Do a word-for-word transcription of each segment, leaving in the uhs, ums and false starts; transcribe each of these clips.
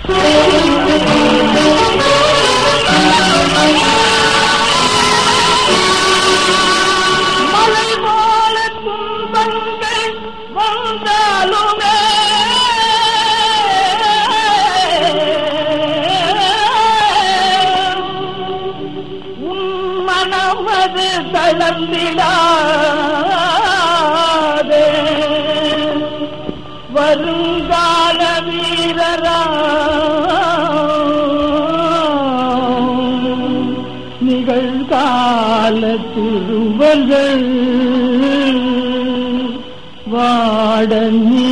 மலை போல துன்பங்கள் வந்தாலுமே உன் மனமது தளர்ந்திடாதே. வருங்கால வீரரா நிகழ்கால திருவர்கள் வாட நீ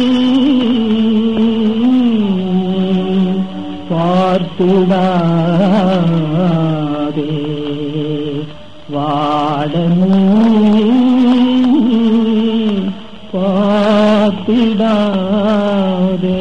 பார்த்துடாதே. வாட நீ பார்த்திடாதே.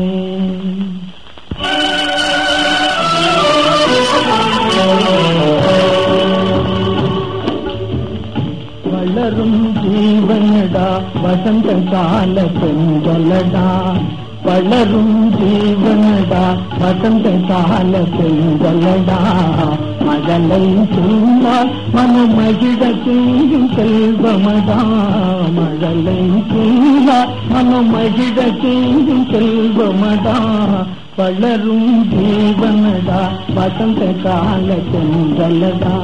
வளரும் ஜீவனடா வசந்த கால பெண்களடா. வளரும் ஜீவனடா வசந்த கால பெண்களடா. மகளை சொன்னால் மனமகிழ செய்யும் செல்வமடா. மகளை சொன்னால் மனமகிழ செய்யும் செல்வமடா. வளரும் ஜீவனடா வசந்த கால பெண்களடா.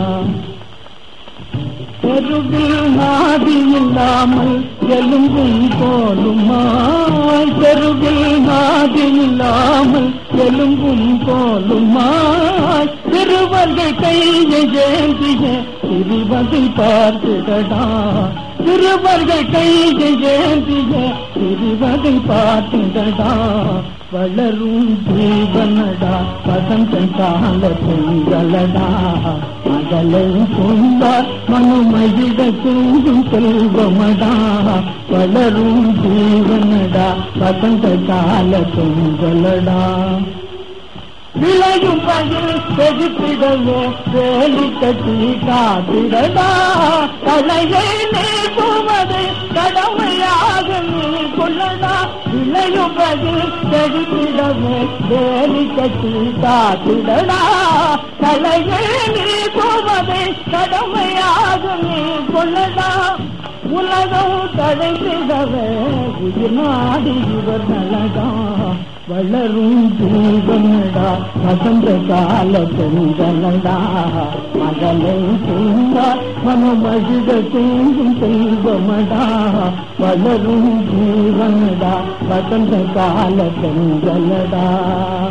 தெருவில் நாதி இல்லாமல் எலும்பும் போலுமா. தெருவில் நாதி இல்லாமல் எலும்பும் போலுமா. திருவர்கள் கையை ஏந்திய திருவதை பார்த்துடடா. திருவர்கள் கையை ஏந்திய திருவதை பார்த்துடடா. வளரும் ஜீவனடா வசந்த கால பெண்களடா. மகளை சொன்னார் மனுமகிழ செய்யும் செல்வமடா. வளரும் ஜீவனடா வசந்த கால பெண்களடா. விளையும் பயில் செதுக்கிடவே வேலி கட்டி காத்திடடா. தலையை நீக்குவது கடமையாக நீ கொள்ளடா. விளையும் பயில் செதுக்கிடவே வேலி கட்டி காத்திடடா. தலையை நீக்குவது கடமையாக நீ கொள்ளடா. உலகம் தடைந்திடவே உயிர் நாடி இவர் நலடா. வளரும் ஜீவனடா வசந்த கால பெண்களடா. மகளை சொன்னார் மனமகிழ செய்யும் செல்வமடா. வளரும் ஜீவனடா வசந்த கால பெண்களடா.